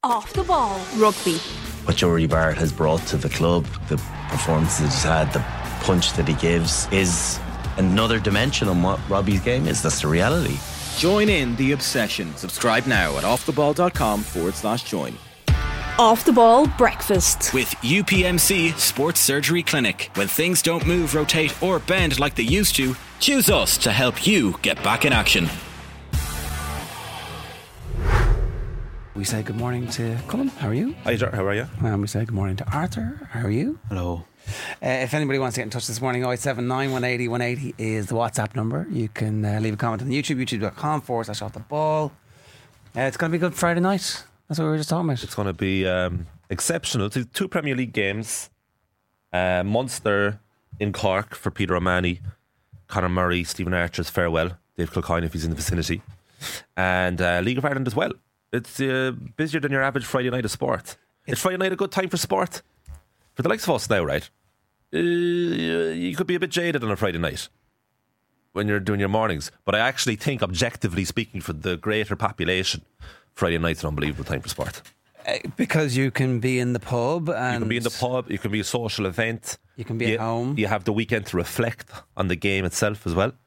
Off the Ball Rugby. What Jory Barrett has brought to the club, the performances he's had, the punch that he gives, is another dimension on what Robbie's game is. That's the reality. Join in the obsession. Subscribe now at offtheball.com/join. Off the Ball Breakfast. With UPMC Sports Surgery Clinic. When things don't move, rotate or bend like they used to, choose us to help you get back in action. We say good morning to Colin. How are you? Hi, how are you? And we say good morning to Arthur. How are you? Hello. If anybody wants to get in touch this morning, 087 180 180 is the WhatsApp number. You can leave a comment on YouTube, youtube.com/off the ball. It's going to be a good Friday night. That's what we were just talking about. It's going to be exceptional. Two Premier League games. Munster in Cork for Peter O'Mahony, Conor Murray, Stephen Archer's farewell, Dave Kilcoyne if he's in the vicinity, and League of Ireland as well. It's busier than your average Friday night of sport. Is Friday night a good time for sport? For the likes of us now, right? You could be a bit jaded on a Friday night when you're doing your mornings. But I actually think, objectively speaking, for the greater population, Friday night's an unbelievable time for sport. Because you can be in the pub. And you can be in the pub, you can be a social event. You can be at home. You have the weekend to reflect on the game itself as well.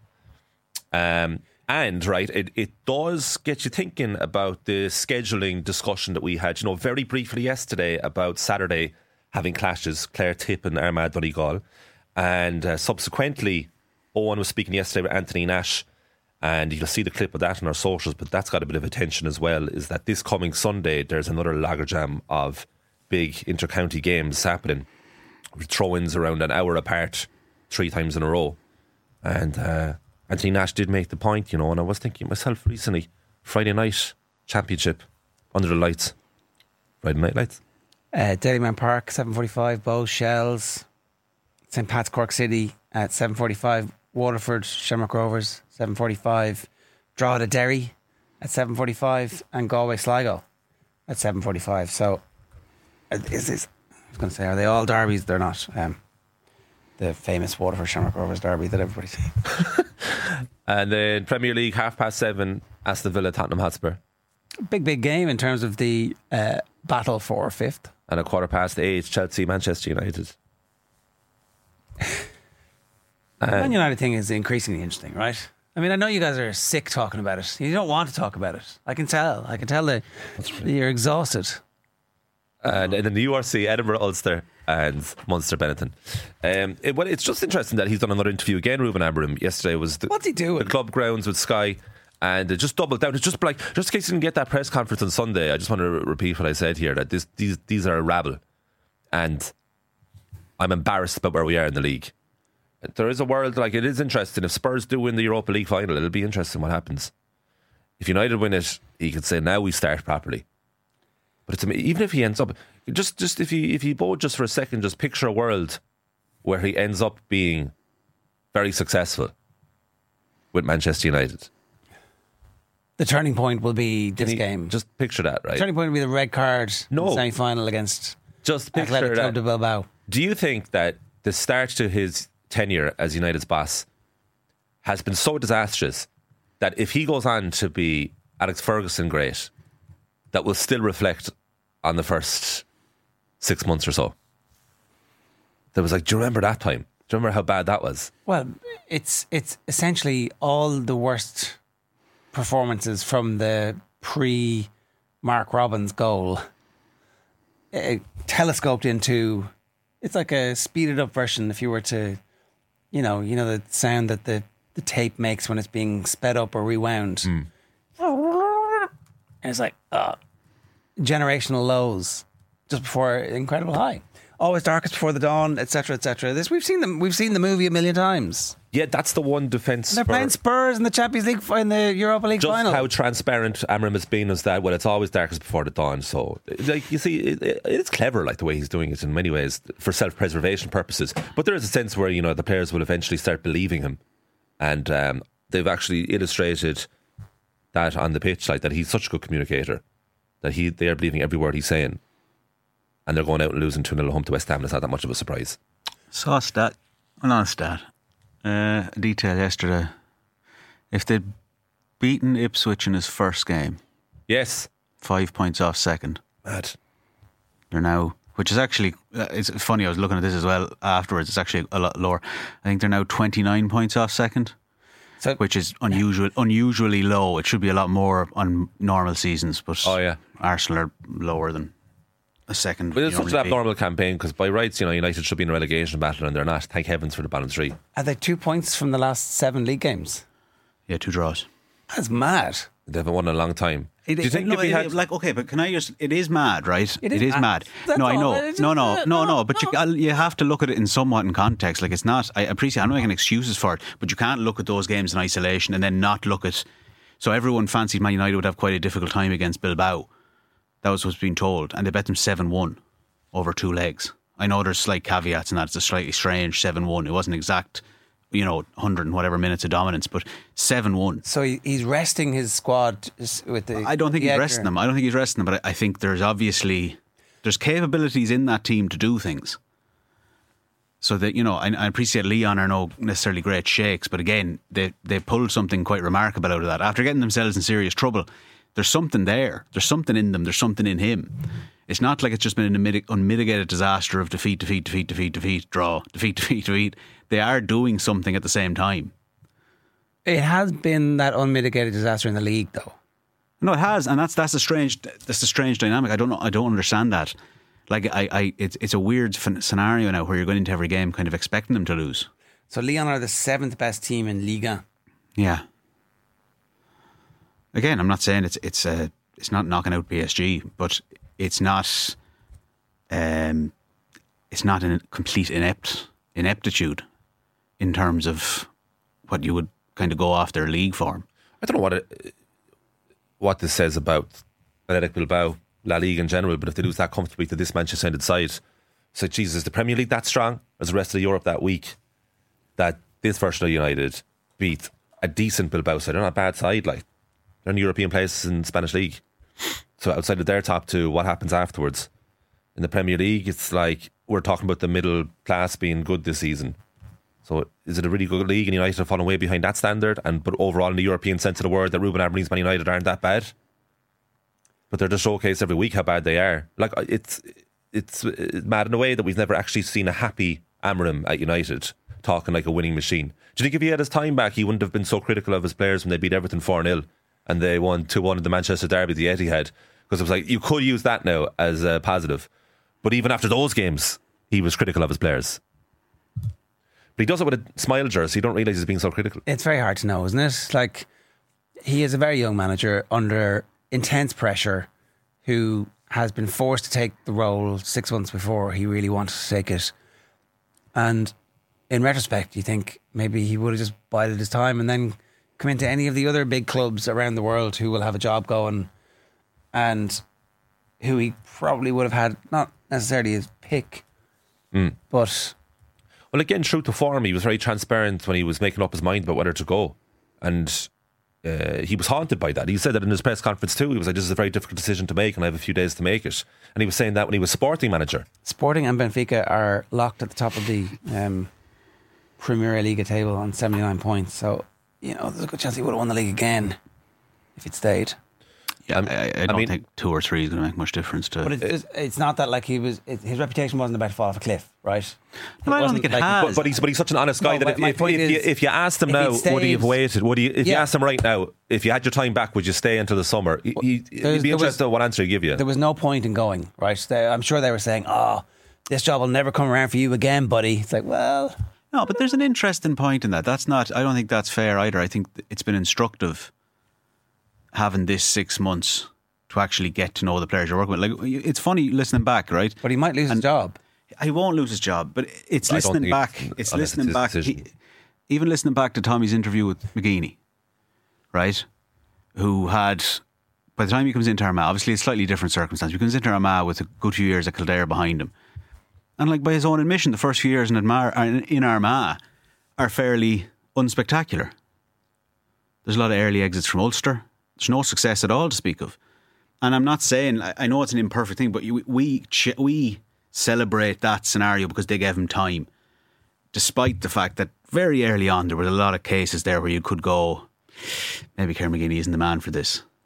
And, right, it does get you thinking about the scheduling discussion that we had, very briefly yesterday about Saturday having clashes, Clare Tipp and Armagh Donegal. And subsequently, Owen was speaking yesterday with Anthony Nash, and you'll see the clip of that on our socials, but that's got a bit of attention as well, is that this coming Sunday, there's another loggerjam of big inter-county games happening, with throw-ins around an hour apart, 3 times in a row. And Anthony Nash did make the point, and I was thinking myself recently, Friday night championship under the lights. Friday night lights. Dalymount Park, 7:45, Bow Shells, St Pat's Cork City at 7:45, Waterford, Shamrock Rovers, 7:45, Drogheda Derry at 7:45, and Galway Sligo at 7:45. So, I was going to say, are they all derbies? They're not. The famous Waterford Shamrock Rovers derby that everybody sees. And then Premier League, 7:30, Aston Villa, Tottenham Hotspur. Big game in terms of the battle for 5th. And 8:15, Chelsea, Manchester United. The Man United thing is increasingly interesting, right? I mean, I know you guys are sick talking about it. You don't want to talk about it. I can tell that you're exhausted. And then the URC, Edinburgh, Ulster and Munster, Benetton. It's just interesting that he's done another interview again, Ruben Amorim. Yesterday was what's he doing? The club grounds with Sky, and it just doubled down. It's just in case you didn't get that press conference on Sunday, I just want to repeat what I said here, that these are a rabble, and I'm embarrassed about where we are in the league. There is a world, it is interesting. If Spurs do win the Europa League final, it'll be interesting what happens. If United win it, he could say, now we start properly. But even if he ends up, just if you both just for a second, just picture a world where he ends up being very successful with Manchester United. The turning point will be this game. Just picture that, right? The turning point will be the red card in the semi-final against just picture Athletic Club de Bilbao. Do you think that the start to his tenure as United's boss has been so disastrous that if he goes on to be Alex Ferguson great, that will still reflect on the first 6 months or so? There was do you remember that time? Do you remember how bad that was? Well, it's essentially all the worst performances from the pre-Mark Robbins goal telescoped into. It's like a speeded up version. If you were to, the sound that the tape makes when it's being sped up or rewound. And it's generational lows just before incredible high. Always darkest before the dawn, etc., etc. We've seen the movie a million times. Yeah, that's the one defence. They're playing Spurs in the Champions League, in the Europa League final. Just how transparent Amorim has been is that, it's always darkest before the dawn. So, you see, it's clever, the way he's doing it in many ways for self-preservation purposes. But there is a sense where, the players will eventually start believing him. And they've actually illustrated that on the pitch, that he's such a good communicator that they are believing every word he's saying. And they're going out and losing 2-0 at home to West Ham. It's not that much of a surprise. Saw a stat. Well, not a stat. A detail yesterday. If they'd beaten Ipswich in his first game, yes, 5 points off second. Mad. They're now, which is actually, it's funny, I was looking at this as well afterwards, it's actually a lot lower. I think they're now 29 points off second, So which is unusually low. It should be a lot more on normal seasons, but Arsenal are lower than a second. But it's such an abnormal campaign because by rights, United should be in a relegation battle and they're not. Thank heavens for the balance 3. are they 2 points from the last 7 league games? Yeah, 2 draws. That's mad. They haven't won in a long time. Do you think no, if we had okay, but can I just? It is mad, right? It It is is mad. That's No, I all. know. It's No, just- no. But you have to look at it in somewhat in context. Like it's not. I appreciate. I'm not making excuses for it, but you can't look at those games in isolation and then not look at. So everyone fancied Man United would have quite a difficult time against Bilbao. That was what's being told, and they bet them 7-1 over 2 legs. I know there's slight caveats in that. It's a slightly strange 7-1. It wasn't exact. 100 and whatever minutes of dominance, but 7-1. So he's resting his squad with the. I don't think he's resting them. But I think there's capabilities in that team to do things. So that I appreciate Leon are no necessarily great shakes, but again, they pulled something quite remarkable out of that after getting themselves in serious trouble. There's something there. There's something in them. There's something in him. It's not like it's just been an unmitigated disaster of defeat, draw, defeat. They are doing something at the same time. It has been that unmitigated disaster in the league, though. No, it has, and that's a strange dynamic. I don't understand that. Like it's a weird scenario now where you're going into every game kind of expecting them to lose. So Lyon are the 7th best team in Liga. Yeah. Again, I'm not saying it's not knocking out PSG, but it's not in complete ineptitude in terms of what you would kind of go off their league form. I don't know what this says about Athletic Bilbao, La Liga in general, but if they lose that comfortably to this Manchester United side, it's like, Jesus, is the Premier League that strong? As the rest of Europe that week, that this version of United beat a decent Bilbao side. They're not a bad side, like they're in European places in the Spanish League. So outside of their top 2, what happens afterwards? In the Premier League, it's like we're talking about the middle class being good this season. So is it a really good league and United have fallen way behind that standard? But overall in the European sense of the word, that Ruben Amorim's Man United aren't that bad? But they're just showcased every week how bad they are. Like it's mad in a way that we've never actually seen a happy Amorim at United talking like a winning machine. Do you think if he had his time back, he wouldn't have been so critical of his players when they beat Everton 4-0 and they won 2-1 in the Manchester Derby, the Etihad? Because it was like, you could use that now as a positive. But even after those games, he was critical of his players. But he does it with a smile, Ger, so you don't realise he's being so critical. It's very hard to know, isn't it? Like, he is a very young manager under intense pressure who has been forced to take the role 6 months before he really wanted to take it. And in retrospect, you think maybe he would have just bided his time and then come into any of the other big clubs around the world who will have a job going and who he probably would have had, not necessarily his pick, but... Well, again, true to form, he was very transparent when he was making up his mind about whether to go. And he was haunted by that. He said that in his press conference too. He was like, this is a very difficult decision to make and I have a few days to make it. And he was saying that when he was Sporting manager. Sporting and Benfica are locked at the top of the Premier Liga table on 79 points. So, there's a good chance he would have won the league again if he'd stayed. Yeah, I don't think 2 or 3 is going to make much difference to. But it's not that like his reputation wasn't about to fall off a cliff, right? No, I don't think it has. But he's such an honest guy that if you asked him now, would he have waited? If you asked him right now, if you had your time back, would you stay until the summer? He'd be interested in what answer he'd give you. There was no point in going, right? I'm sure they were saying, this job will never come around for you again, buddy. It's like, well... No, but there's an interesting point in that. I don't think that's fair either. I think it's been instructive having this 6 months to actually get to know the players you're working with. Like, it's funny listening back, right? But he might lose his job. He won't lose his job, but it's listening back. It's listening back. Even listening back to Tommy's interview with McGeaney, right? Who had, by the time he comes into Armagh, obviously it's slightly different circumstance. He comes into Armagh with a good few years at Kildare behind him. And like by his own admission, the first few years in Armagh are fairly unspectacular. There's a lot of early exits from Ulster. There's no success at all to speak of. And I'm not saying, I know it's an imperfect thing, but we celebrate that scenario because they gave him time. Despite the fact that very early on there were a lot of cases there where you could go, maybe Kieran McGeaney isn't the man for this.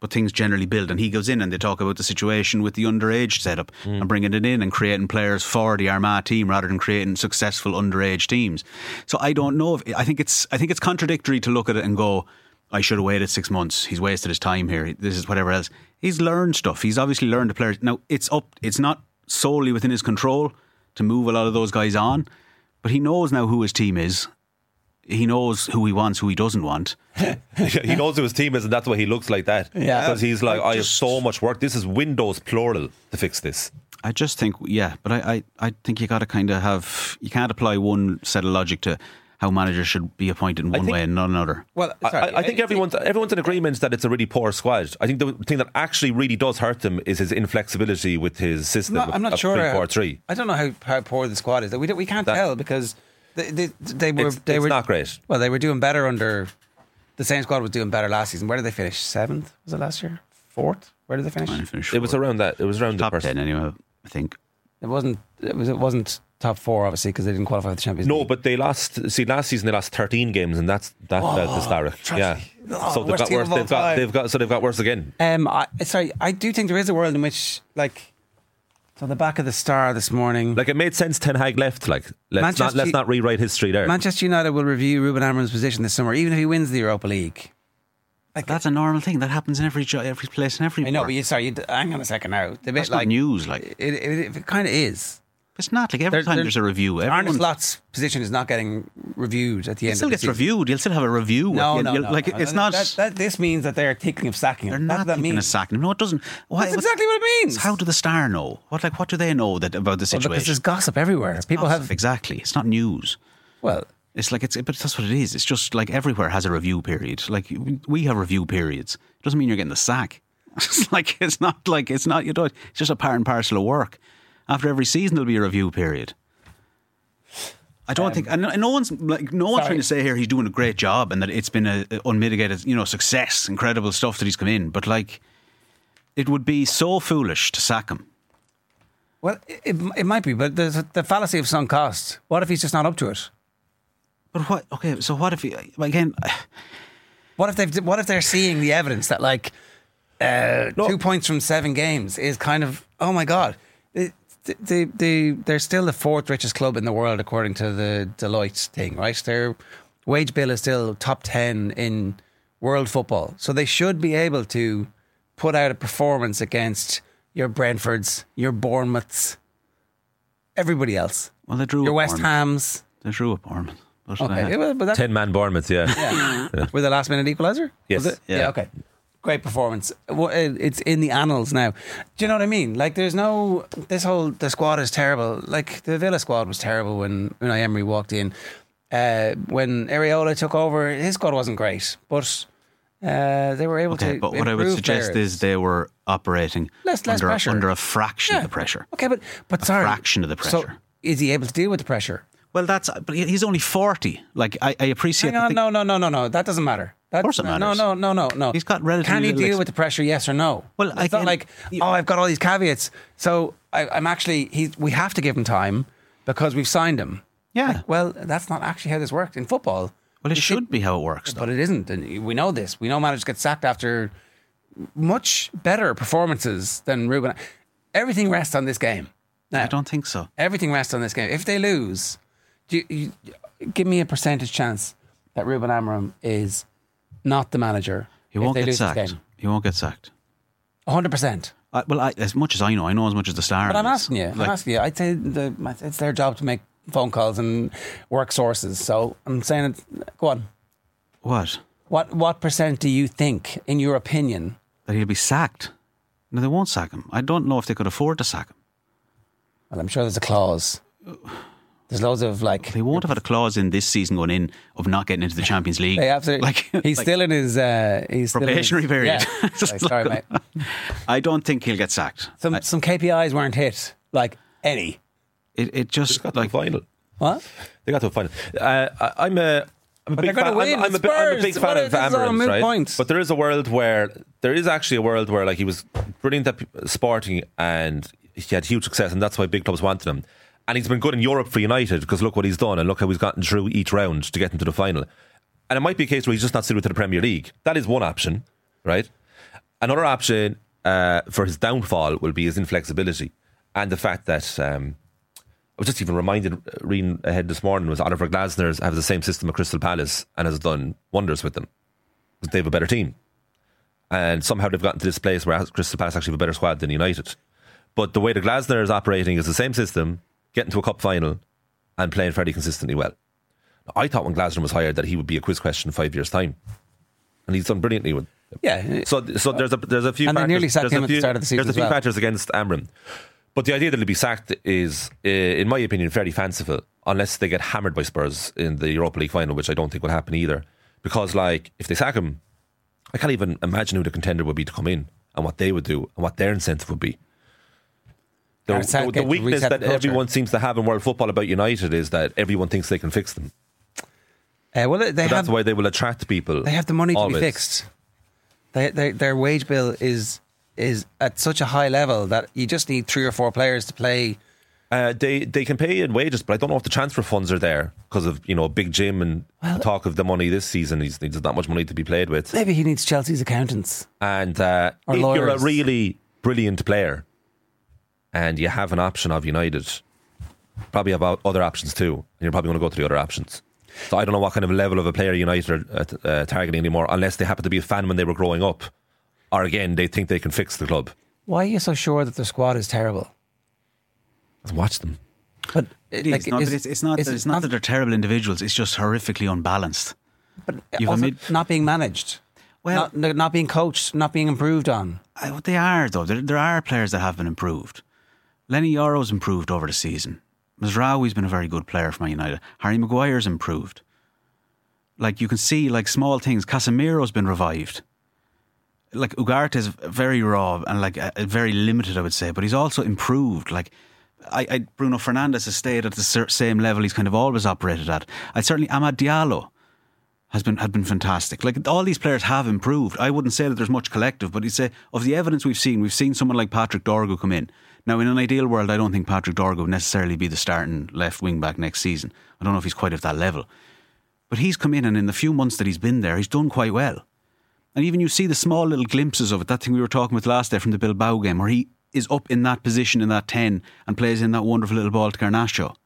but things generally build. And he goes in and they talk about the situation with the underage setup and bringing it in and creating players for the Armagh team rather than creating successful underage teams. So I don't know. I think it's contradictory to look at it and go, I should have waited 6 months. He's wasted his time here. This is whatever else. He's learned stuff. He's obviously learned the players. Now, it's not solely within his control to move a lot of those guys on, but he knows now who his team is. He knows who he wants, who he doesn't want. He knows who his team is, and that's why he looks like that. Yeah. Because he's like, I have so much work. This is Windows plural to fix this. I just think, but I think you got to kind of have, you can't apply one set of logic to how managers should be appointed in one way and not another. Well, I think everyone's in agreement that it's a really poor squad. I think the thing that actually really does hurt them is his inflexibility with his system. I'm not sure. 3-4-3. I don't know how poor the squad is. We can't tell because they were not great. Well, they were doing better under the same squad was doing better last season. Where did they finish? 7th? Was it last year? 4th? Where did they finish? It was around that. It was around top the 10 anyway. I think it wasn't top 4 obviously because they didn't qualify for the Champions League. No, but they lost. See, last season they lost 13 games, and that felt historic. Yeah, so they've got worse. They've got worse again. I do think there is a world in which so the back of the Star this morning. It made sense Ten Hag left. Let's not rewrite history there. Manchester United will review Ruben Amorim's position this summer, even if he wins the Europa League. That's a normal thing. That happens in every place and every. I know, but hang on a second now. That's not news. It kind of is. It's not every time there's a review. Arne Slot's position is not getting reviewed at the end. It still gets reviewed. You'll still have a review. No. It's not. This means that they're thinking of sacking him. They're not thinking of sacking him. No, it doesn't. That's exactly what it means. How do the Star know? What do they know about the situation? Because there's gossip everywhere. People have exactly. It's not news. Well, but that's what it is. It's just everywhere has a review period. We have review periods. It doesn't mean you're getting the sack. It's not. You know, it's just a part and parcel of work. After every season, there'll be a review period. I don't think, and no one's trying to say here he's doing a great job and that it's been a unmitigated, success, incredible stuff that he's come in. But it would be so foolish to sack him. Well, it might be, but there's the fallacy of sunk cost. What if he's just not up to it? But what? Okay, so what if he again? What if they're seeing the evidence that 2 points from 7 games is kind of, oh my God. They're still the 4th richest club in the world according to the Deloitte thing, right? Their wage bill is still top 10 in world football, so they should be able to put out a performance against your Brentfords, your Bournemouths, everybody else. Well, they drew your West Hams. They drew up Bournemouth. Okay, but 10-man Bournemouth, yeah. With the last minute equaliser. Yes, was it? Yeah. Okay. Great performance. It's in the annals now. Do you know what I mean? The squad is terrible. The Villa squad was terrible when Unai Emery walked in. When Areola took over, his squad wasn't great, but they were able to. But what I would suggest is they were operating less pressure, under a fraction of the pressure. Okay, but sorry, a fraction of the pressure. So is he able to deal with the pressure? Well, but he's only 40. I appreciate. Hang on, no. That doesn't matter. Of course it matters. No. He's got relatively. Can he deal with the pressure? Yes or no? Well, it's not I've got all these caveats. So I'm actually. We have to give him time because we've signed him. Yeah. That's not actually how this works in football. Well, it should be how it works, but it isn't, and we know this. We know managers get sacked after much better performances than Ruben. Everything rests on this game. Now, I don't think so. Everything rests on this game. If they lose, give me a percentage chance that Ruben Amorim is not the manager. He won't get sacked. He won't get sacked. 100%. As much as I know as much as the Star. But I'm asking you. I'd say it's their job to make phone calls and work sources. So I'm saying, go on. What? What percent do you think, in your opinion, that he'll be sacked? No, they won't sack him. I don't know if they could afford to sack him. Well, I'm sure there's a clause. There's loads of They won't have had a clause in this season going in of not getting into the Champions League. They absolutely. He's still in his probationary period. Yeah. Sorry, mate. I don't think he'll get sacked. Some KPIs weren't hit. Any. It just got to the final. What? They got to a final. I'm a big fan. I'm a big fan of Amorim's, right? Point. But there is actually a world where he was brilliant at Sporting and he had huge success, and that's why big clubs wanted him. And he's been good in Europe for United because look what he's done and look how he's gotten through each round to get into the final. And it might be a case where he's just not suited to the Premier League. That is one option, right? Another option for his downfall will be his inflexibility and the fact that I was just even reminded reading ahead this morning was Oliver Glasner has the same system at Crystal Palace and has done wonders with them because they have a better team, and somehow they've gotten to this place where Crystal Palace actually have a better squad than United. But the way the Glasner is operating is the same system, getting to a cup final and playing fairly consistently well. I thought when Glasner was hired that he would be a quiz question in 5 years' time, and he's done brilliantly with. Yeah. So there's a few. And they nearly sacked him at the start of the season. There's a few factors against Amram, but the idea that he'll be sacked is, in my opinion, fairly fanciful. Unless they get hammered by Spurs in the Europa League final, which I don't think will happen either. Because, like, if they sack him, I can't even imagine who the contender would be to come in and what they would do and what their incentive would be. The weakness that everyone seems to have in world football about United is that everyone thinks they can fix them. That's why they will attract people. They have the money always. To be fixed. Their wage bill is at such a high level that you just need 3 or 4 players to play. They can pay in wages, but I don't know if the transfer funds are there because of Big Jim and talk of the money this season. He needs not much money to be played with. Maybe he needs Chelsea's accountants. And if you're a really brilliant player and you have an option of United, probably have other options too, and you're probably going to go to the other options. So I don't know what kind of level of a player United are targeting anymore, unless they happen to be a fan when they were growing up, or again they think they can fix the club. Why are you so sure that their squad is terrible? Let's watch them. But it's not that they're terrible individuals. It's just horrifically unbalanced. But also not being managed. Well, not being coached, not being improved on. They are though. There are players that have been improved. Lenny Yoro's improved over the season. Mazraoui's been a very good player for Man United. Harry Maguire's improved. Like, you can see, like, small things. Casemiro's been revived. Like, Ugarte's very raw and like very limited, I would say, but he's also improved. Like, Bruno Fernandes has stayed at the same level he's kind of always operated at. Certainly Amad Diallo had been fantastic. Like, all these players have improved. I wouldn't say that there's much collective, but you'd say of the evidence we've seen someone like Patrick Dorgu come in. Now, in an ideal world, I don't think Patrick Dorgu would necessarily be the starting left wing back next season. I don't know if he's quite at that level. But he's come in, and in the few months that he's been there, he's done quite well. And even you see the small little glimpses of it, that thing we were talking with last day from the Bilbao game, where he is up in that position in that 10 and plays in that wonderful little ball to Garnacho.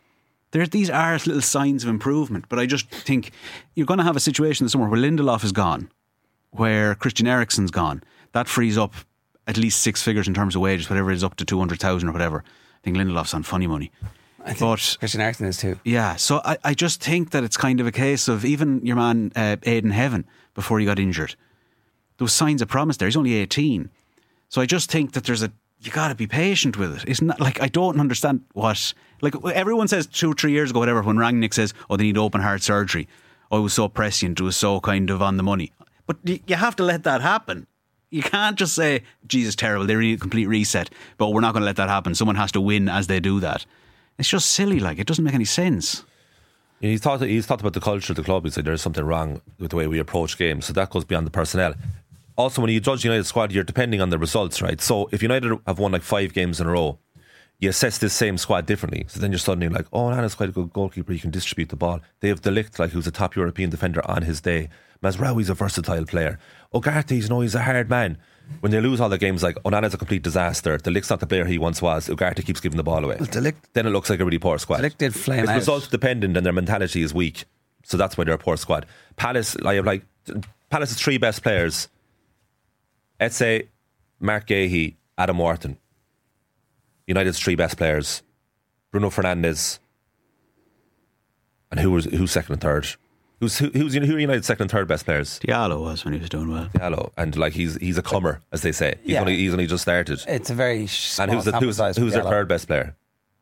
These are little signs of improvement, but I just think you're going to have a situation somewhere where Lindelof is gone, where Christian Eriksen's gone. That frees up at least 6 figures in terms of wages, whatever it is, up to 200,000 or whatever. I think Lindelof's on funny money. I think Christian Eriksen is too. Yeah, so I just think that it's kind of a case of even your man Aidan Heaven, before he got injured, there was signs of promise there. He's only 18. So I just think that you got to be patient with it. It's not like, I don't understand what, like, everyone says 2 or 3 years ago, whatever, when Rangnick says, they need open heart surgery. It was so prescient, it was so kind of on the money. But you have to let that happen. You can't just say, Jesus, terrible, they need a complete reset, but we're not going to let that happen. Someone has to win as they do that. It's just silly, like, it doesn't make any sense. He's talked about the culture of the club. He said there's something wrong with the way we approach games, so that goes beyond the personnel. Also, when you judge United squad, you're depending on the results, right? So if United have won like 5 games in a row, you assess this same squad differently. So then you're suddenly like, Nana's quite a good goalkeeper, he can distribute the ball. They have De Ligt, like, who's a top European defender on his day. Mazraoui's a versatile player. Ugarte, he's a hard man. When they lose all the games, like, Onana's a complete disaster. De Ligt's not the player he once was. Ugarte keeps giving the ball away. Well, then it looks like a really poor squad. De Ligt did flame it's out. result dependent and their mentality is weak. So that's why they're a poor squad. Palace's 3 best players: Eze, Mark Gahey, Adam Wharton. United's 3 best players: Bruno Fernandes. And who's second and third? Who are United's second and third best players? Diallo was when he was doing well. Diallo, and like he's a comer, as they say. He's only just started. It's a very small and who's their third best player?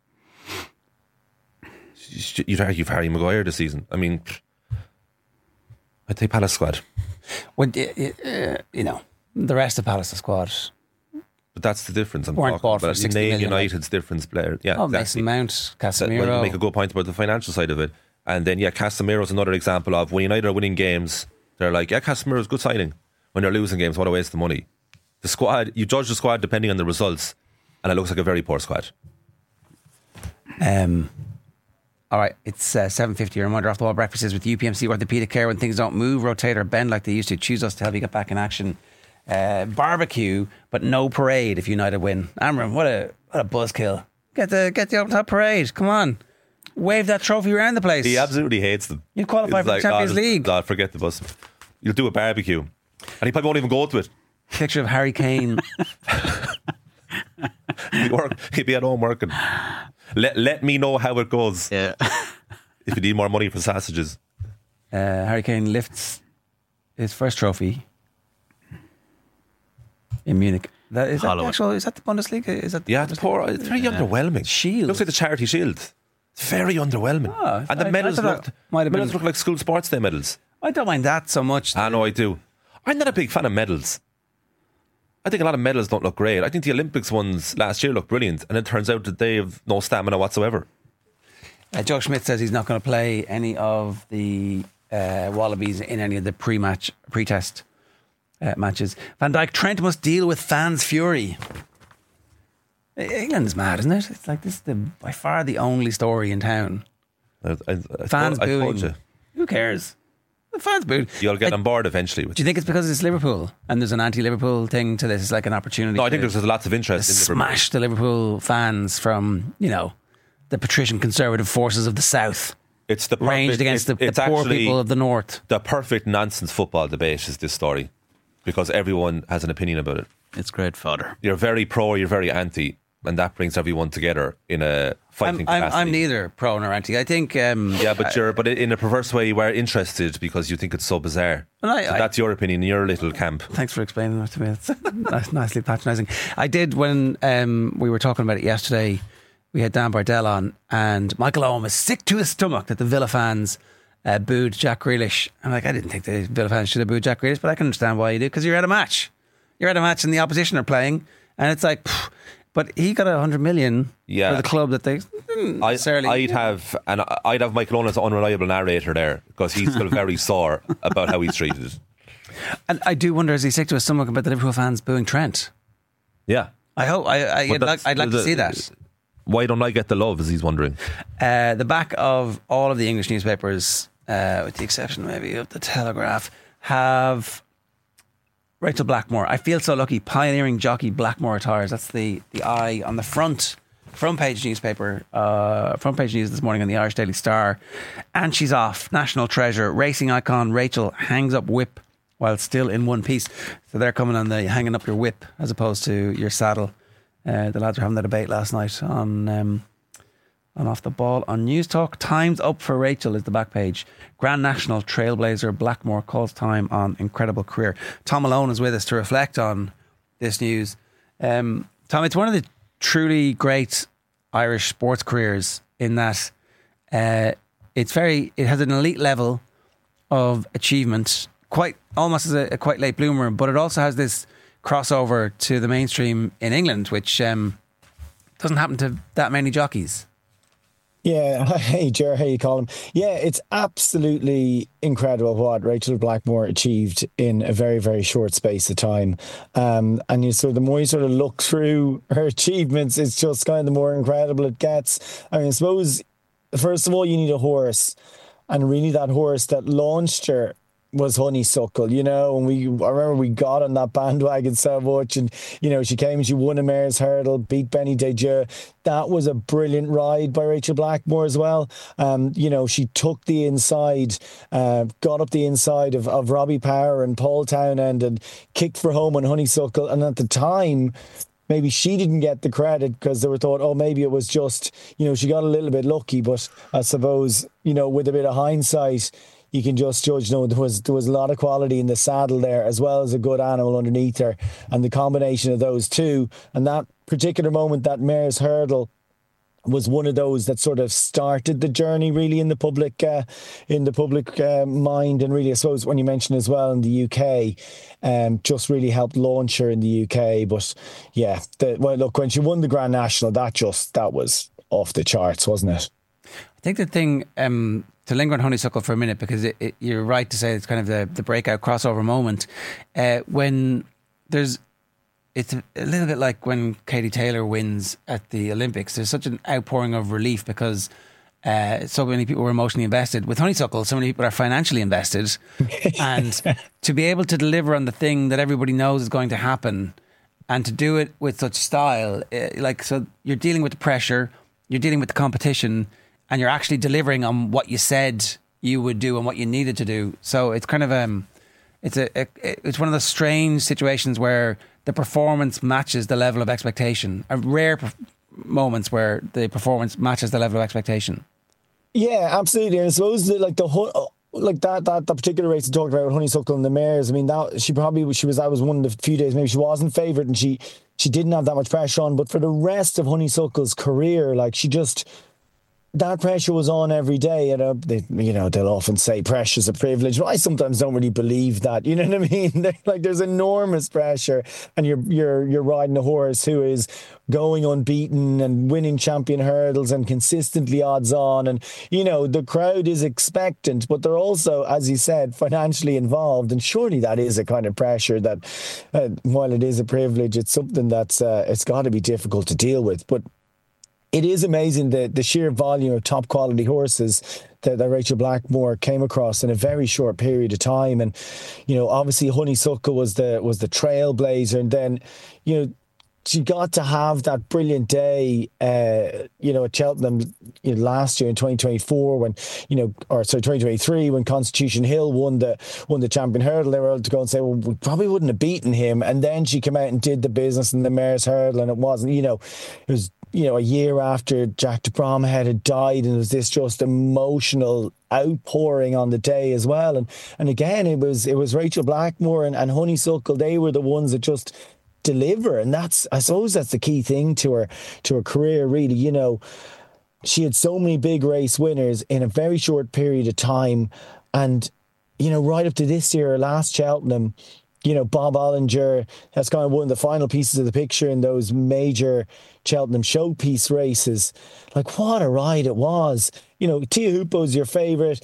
You'd argue for Harry Maguire this season. I mean, I'd take Palace squad. Well, the rest of Palace's squad. But that's the difference. I'm weren't talking bought for about 60 million. United's difference player. Yeah, exactly. Mason Mount, Casemiro. Well, you make a good point about the financial side of it. And then, Casemiro's another example of when United are winning games, they're like, Casemiro's a good signing. When they're losing games, what a waste of money. The squad, you judge the squad depending on the results, and it looks like a very poor squad. All right, it's 7:50. Your reminder, Off the Ball Breakfast is with UPMC Orthopaedic Care. When things don't move, rotate or bend like they used to, choose us to help you get back in action. barbecue, but no parade if United win. Amram, what a buzzkill. Get the open top parade. Come on. Wave that trophy around the place. He absolutely hates them. You'd qualify for the Champions League. God, forget the bus. You'll do a barbecue. And he probably won't even go to it. Picture of Harry Kane. He'd be at home working. Let me know how it goes. Yeah. If you need more money for sausages. Harry Kane lifts his first trophy in Munich. Is that the Bundesliga? It's very underwhelming. Shield. Looks like the charity shield. It's very underwhelming. And the medals look like school sports day medals. I don't mind that so much. I know I do. I'm not a big fan of medals. I think a lot of medals don't look great. I think the Olympics ones last year looked brilliant, and it turns out that they have no stamina whatsoever. Joe Schmidt says he's not going to play any of the Wallabies in any of the pre-test matches. Van Dijk, Trent must deal with fans' fury. England's mad, isn't it? It's like this is by far the only story in town. Fans booing. Told you. Who cares? The fans booed. You'll get on board eventually. Do you think it's because it's Liverpool and there's an anti-Liverpool thing to this? It's like an opportunity. No, I think there's lots of interest in Liverpool. Smash the Liverpool fans from, the patrician conservative forces of the South. It's the perfect, ranged against the poor people of the North. The perfect nonsense football debate is this story, because everyone has an opinion about it. It's great fodder. You're very pro, you're very anti, and that brings everyone together in a fighting capacity. I'm neither pro nor anti. I think but in a perverse way you are interested because you think it's so bizarre. That's your opinion, your little camp. Thanks for explaining that to me. It's nicely patronising. I did when we were talking about it yesterday. We had Dan Bardell on, and Michael Owen was sick to his stomach that the Villa fans booed Jack Grealish. I'm like, I didn't think the Villa fans should have booed Jack Grealish, but I can understand why you do, because you're at a match. You're at a match and the opposition are playing, and it's like, but he got 100 million for the club that they didn't necessarily. I'd have Michael Owen as an unreliable narrator there, because he's still very sore about how he's treated. And I do wonder, is he sick to his stomach about the Liverpool fans booing Trent? Yeah. I hope. I'd like to see that. Why don't I get the love, as he's wondering? The back of all of the English newspapers, with the exception maybe of the Telegraph, have Rachel Blackmore. I feel so lucky. Pioneering jockey Blackmore retires. That's the eye on the front page newspaper. Front page news this morning on the Irish Daily Star. And she's off. National treasure. Racing icon Rachel hangs up whip while still in one piece. So they're coming on the hanging up your whip as opposed to your saddle. The lads were having the debate last night on Off the Ball on News Talk. Time's up for Rachel is the back page. Grand National trailblazer Blackmore calls time on incredible career. Tom Malone is with us to reflect on this news. Tom, it's one of the truly great Irish sports careers in that it has an elite level of achievement, quite almost as a quite late bloomer, but it also has this crossover to the mainstream in England, which doesn't happen to that many jockeys. Yeah, hey Ger, how you call him? Yeah, it's absolutely incredible what Rachel Blackmore achieved in a very, very short space of time. And the more you look through her achievements, it's just kind of the more incredible it gets. I mean, I suppose, first of all, you need a horse, and really that horse that launched her was Honeysuckle, and I remember we got on that bandwagon so much, and she came and she won a Mare's Hurdle, beat Benny Dieu. That was a brilliant ride by Rachel Blackmore as well. She took the inside, got up the inside of Robbie Power and Paul Townend and kicked for home on Honeysuckle. And at the time, maybe she didn't get the credit because they were thought, maybe it was just, she got a little bit lucky. But I suppose, with a bit of hindsight, you can just judge, there was a lot of quality in the saddle there, as well as a good animal underneath her, and the combination of those two, and that particular moment, that Mare's Hurdle, was one of those that sort of started the journey really in the public mind, and really I suppose when you mentioned as well in the UK, just really helped launch her in the UK. But yeah, look, when she won the Grand National, that was off the charts, wasn't it? I think the thing, to linger on Honeysuckle for a minute, because you're right to say it's kind of the breakout crossover moment. It's a little bit like when Katie Taylor wins at the Olympics. There's such an outpouring of relief because so many people were emotionally invested. With Honeysuckle, so many people are financially invested. And to be able to deliver on the thing that everybody knows is going to happen and to do it with such style, so you're dealing with the pressure, you're dealing with the competition, and you're actually delivering on what you said you would do and what you needed to do. So it's kind of it's one of those strange situations where the performance matches the level of expectation. A rare moments where the performance matches the level of expectation. Yeah, absolutely. And I suppose that particular race you talked about with Honeysuckle and the mares. I mean, that was one of the few days maybe she wasn't favoured and she didn't have that much pressure on. But for the rest of Honeysuckle's career, that pressure was on every day. And they'll often say pressure's a privilege, but I sometimes don't really believe that. You know what I mean? There's enormous pressure, and you're riding a horse who is going unbeaten and winning champion hurdles and consistently odds on, and the crowd is expectant, but they're also, as you said, financially involved. And surely that is a kind of pressure that, while it is a privilege, it's something that's it's got to be difficult to deal with. But it is amazing the sheer volume of top quality horses that Rachel Blackmore came across in a very short period of time. And, obviously Honeysuckle was the trailblazer. And then, she got to have that brilliant day, at Cheltenham last year in 2024 when, 2023 when Constitution Hill won the champion hurdle. They were able to go and say, well, we probably wouldn't have beaten him. And then she came out and did the business in the mares hurdle, and it wasn't, it was, a year after Jack de Bromhead had died, and it was this just emotional outpouring on the day as well. And again, it was Rachel Blackmore and Honeysuckle. They were the ones that just deliver, and I suppose that's the key thing to her career, really. She had so many big race winners in a very short period of time, and right up to this year, last Cheltenham, Bob Ollinger, that's kind of one of the final pieces of the picture in those major Cheltenham showpiece races. What a ride it was. Tia Hoopo's your favourite.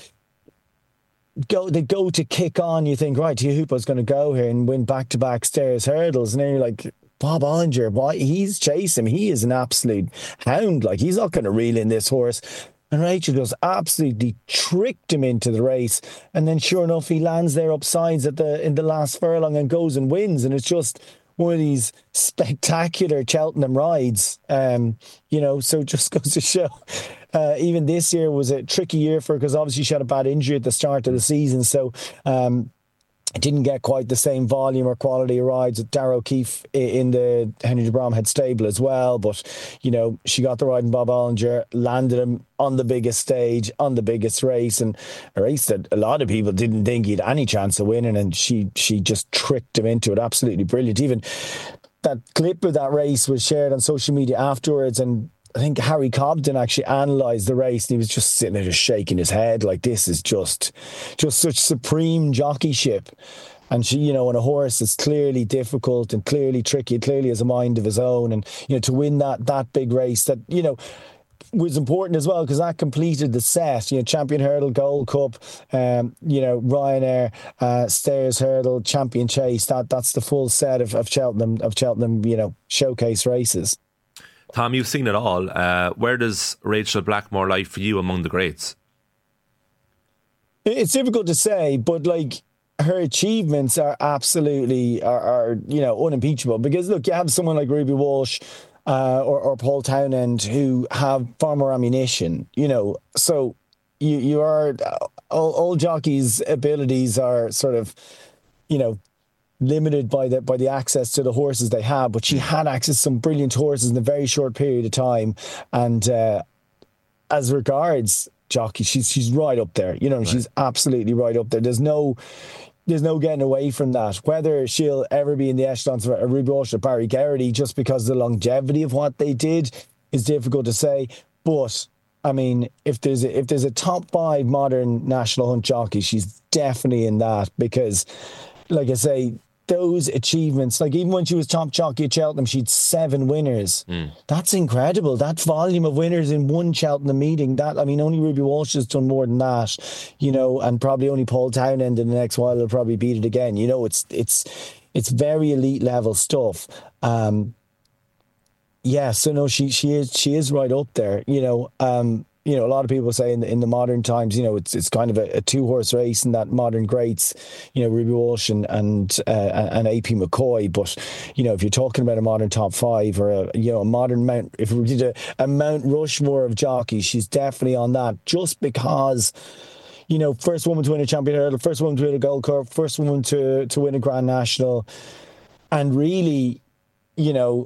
They go to kick on, you think, right, Tia Hoopo's going to go here and win back-to-back Stayers hurdles. And then you're like, Bob Ollinger, why? He's chasing him. He is an absolute hound. He's not going to reel in this horse. And Rachel just absolutely tricked him into the race. And then sure enough, he lands there upsides in the last furlong and goes and wins. And it's just one of these spectacular Cheltenham rides. So it just goes to show. Even this year was a tricky year for her because obviously she had a bad injury at the start of the season. So it didn't get quite the same volume or quality of rides with Darragh O'Keefe in the Henry de Bromhead stable as well. But, she got the ride in Bob Ollinger, landed him on the biggest stage, on the biggest race, and a race that a lot of people didn't think he had any chance of winning, and she just tricked him into it. Absolutely brilliant. Even that clip of that race was shared on social media afterwards, and I think Harry Cobden actually analysed the race, and he was just sitting there just shaking his head this is just such supreme jockeyship. And she, on a horse that's clearly difficult and clearly tricky, clearly has a mind of his own. And, to win that big race that, was important as well because that completed the set. Champion Hurdle, Gold Cup, Ryanair, Stayers Hurdle, Champion Chase. That's the full set of Cheltenham, showcase races. Tom, you've seen it all. Where does Rachel Blackmore lie for you among the greats? It's difficult to say, but her achievements are absolutely unimpeachable. Because look, you have someone like Ruby Walsh or Paul Townend who have far more ammunition. So you are all jockeys' abilities are sort of limited by the access to the horses they have, but she had access to some brilliant horses in a very short period of time. And as regards jockey, she's right up there. Right. She's absolutely right up there. There's no getting away from that. Whether she'll ever be in the echelons of a Ruby Walsh or Barry Geraghty just because of the longevity of what they did is difficult to say. But I mean, if there's a top 5 modern national hunt jockey, she's definitely in that because, like I say, those achievements, even when she was top jockey at Cheltenham, she had 7 winners. That's incredible. That volume of winners in one Cheltenham meeting. Only Ruby Walsh has done more than that, and probably only Paul Townend in the next while will probably beat it again. It's very elite level stuff. So no, she is right up there. you know, a lot of people say in the modern times, you know, it's kind of a 2-horse race, and that modern greats, you know, Ruby Walsh and AP McCoy. But, you know, if you're talking about a modern top 5 or a modern Mount, if we did a Mount Rushmore of jockeys, she's definitely on that, just because, you know, first woman to win a champion hurdle, first woman to win a Gold Cup, first woman to win a Grand National, and really, you know,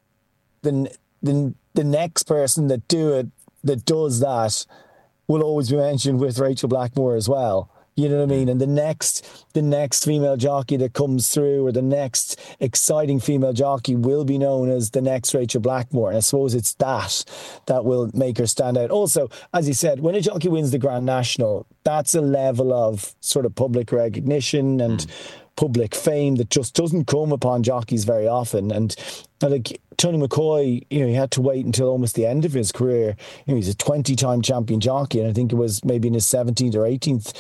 the next person that does that will always be mentioned with Rachel Blackmore as well. You know what I mean? And the next female jockey that comes through, or the next exciting female jockey, will be known as the next Rachel Blackmore. And I suppose it's that will make her stand out. Also, as you said, when a jockey wins the Grand National, that's a level of sort of public recognition and public fame that just doesn't come upon jockeys very often. And like Tony McCoy, you know, he had to wait until almost the end of his career. You know, he's a 20-time champion jockey, and I think it was maybe in his 17th or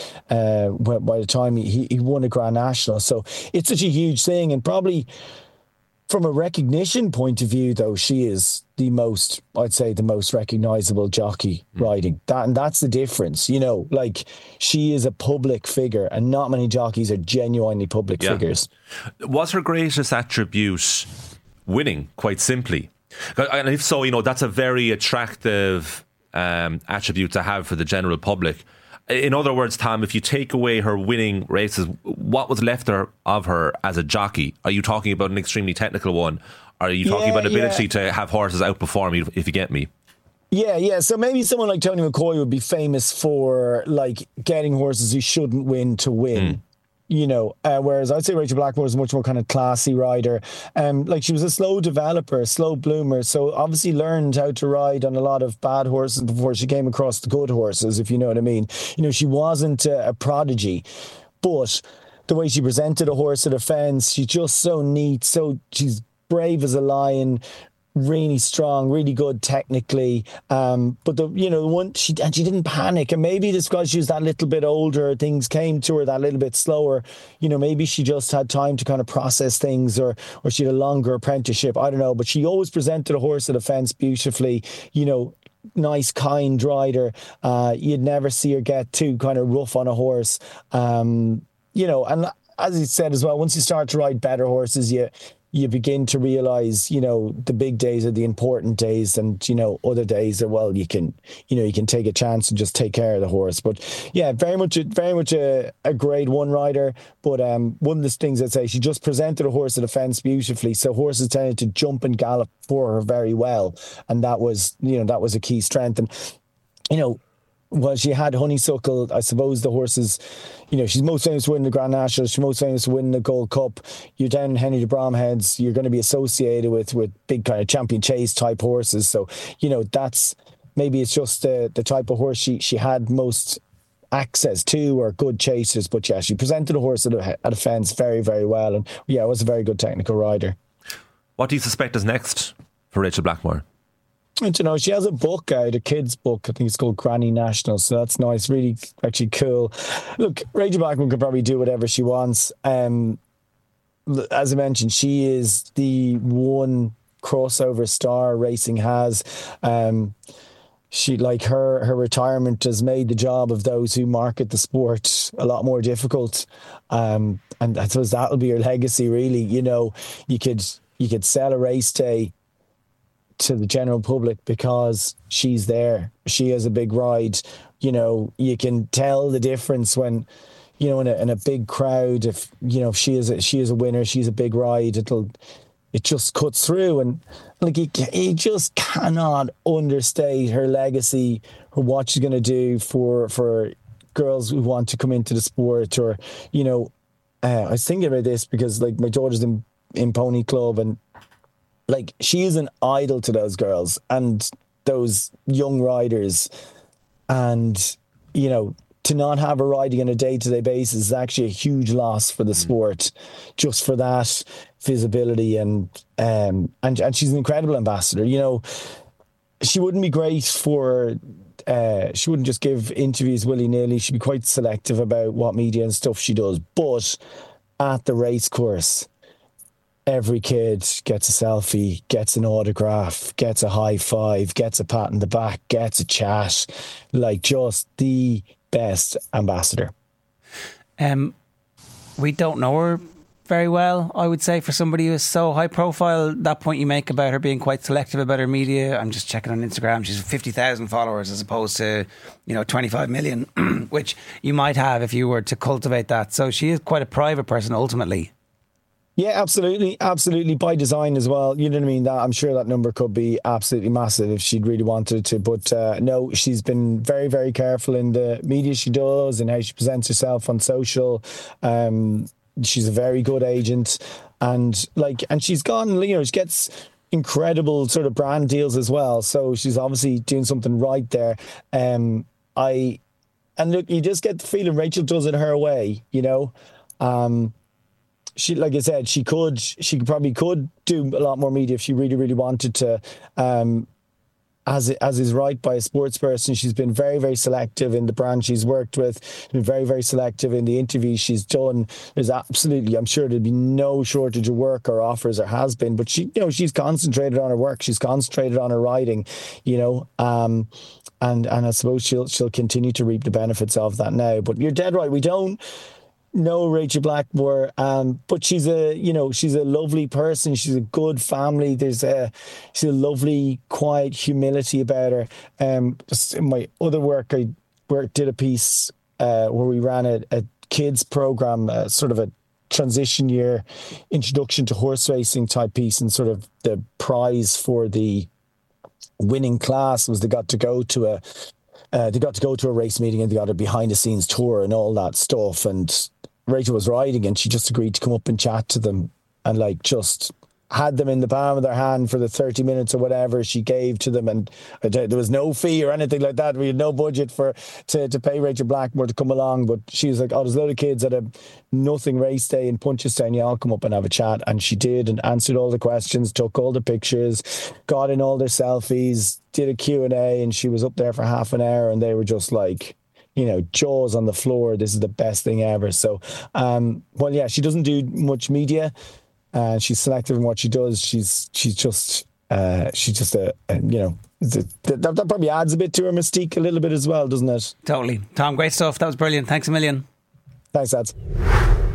18th by the time he won a Grand National. So it's such a huge thing, and probably from a recognition point of view, though, she is the most recognisable jockey riding. That's the difference, you know, like she is a public figure, and not many jockeys are genuinely public figures. Was her greatest attribute winning, quite simply? And if so, you know, that's a very attractive attribute to have for the general public. In other words, Tom, if you take away her winning races, what was left of her as a jockey? Are you talking about an extremely technical one? Are you talking about ability to have horses outperform you, if you get me? Yeah. So maybe someone like Tony McCoy would be famous for like getting horses who shouldn't win to win. You know, whereas I'd say Rachel Blackmore is a much more kind of classy rider. Like she was a slow developer, slow bloomer, so obviously learned how to ride on a lot of bad horses before she came across the good horses, if you know what I mean. You know, she wasn't a prodigy, but the way she presented a horse at a fence, she's just so neat, she's brave as a lion, really strong, really good technically, but she didn't panic, and maybe it's because she was that little bit older, things came to her that little bit slower. You know, maybe she just had time to kind of process things, or she had a longer apprenticeship, I don't know, but she always presented a horse at a fence beautifully, you know, nice, kind rider. You'd never see her get too kind of rough on a horse, you know, and as you said as well, once you start to ride better horses, you begin to realise, you know, the big days are the important days, and, you know, other days are, well, you can take a chance and just take care of the horse. But yeah, very much a grade 1 rider. But one of the things I'd say, she just presented a horse at a fence beautifully, so horses tended to jump and gallop for her very well, and that was a key strength. And, you know, well, she had Honeysuckle, I suppose the horses, you know, she's most famous for winning the Grand National, she's most famous for winning the Gold Cup. You're down in Henry de Bromheads, you're going to be associated with big kind of champion chase type horses. So, you know, maybe it's just the type of horse she had most access to, or good chasers. But yeah, she presented a horse at a fence very, very well, and yeah, was a very good technical rider. What do you suspect is next for Rachel Blackmore? I don't know, she has a book out, a kid's book, I think it's called Granny National, so that's nice, really actually cool. Look, Rachel Blackmore can probably do whatever she wants. As I mentioned, she is the one crossover star racing has. She, like, her retirement has made the job of those who market the sport a lot more difficult, and I suppose that'll be her legacy, really. You know, you could sell a race day to the general public because she's there. She has a big ride. You know, you can tell the difference when, you know, in a big crowd, if, you know, if she is a winner, she's a big ride, it just cuts through. And like, you just cannot understate her legacy, or what she's going to do for girls who want to come into the sport. Or, you know, I was thinking about this because, like, my daughter's in Pony Club, and like, she is an idol to those girls and those young riders. And, you know, to not have her riding on a day-to-day basis is actually a huge loss for the sport, just for that visibility. And she's an incredible ambassador. You know, she wouldn't be great for... she wouldn't just give interviews willy-nilly. She'd be quite selective about what media and stuff she does. But at the race course, every kid gets a selfie, gets an autograph, gets a high five, gets a pat on the back, gets a chat. Like, just the best ambassador. We don't know her very well, I would say, for somebody who is so high profile. That point you make about her being quite selective about her media, I'm just checking on Instagram, she's 50,000 followers as opposed to 25 million, which you might have if you were to cultivate that. So she is quite a private person ultimately. Yeah, absolutely by design as well. You know what I mean? That I'm sure that number could be absolutely massive if she'd really wanted to. But no, she's been very, very careful in the media she does and how she presents herself on social. She's a very good agent, and she's gone. She gets incredible sort of brand deals as well. So she's obviously doing something right there. And look, you just get the feeling Rachel does it her way. She, like I said, she probably could do a lot more media if she really, really wanted to. As is right by a sports person, she's been very, very selective in the brand she's worked with, been very, very selective in the interviews she's done. There's absolutely, I'm sure there'd be no shortage of work or offers, or has been, but she's concentrated on her work. She's concentrated on her writing, and I suppose she'll continue to reap the benefits of that now. But you're dead right. We don't know Rachel Blackmore, but she's a lovely person. She's a good family. She's a lovely, quiet humility about her. Just in my other work, I did a piece where we ran a kids program, sort of a transition year introduction to horse racing type piece, and sort of the prize for the winning class was they got to go to a race meeting, and they got a behind the scenes tour and all that stuff. And Rachel was riding, and she just agreed to come up and chat to them, and just had them in the palm of their hand for the 30 minutes or whatever she gave to them. And there was no fee or anything like that. We had no budget to pay Rachel Blackmore to come along. But she was like, there's a load of kids at a nothing race day in Punchestown. Yeah, I'll come up and have a chat. And she did, and answered all the questions, took all the pictures, got in all their selfies, did a Q&A, and she was up there for half an hour, and they were just like, jaws on the floor. This is the best thing ever. So, she doesn't do much media, and she's selective in what she does. She's just that probably adds a bit to her mystique a little bit as well, doesn't it? Totally. Tom, great stuff. That was brilliant. Thanks a million. Thanks, lads.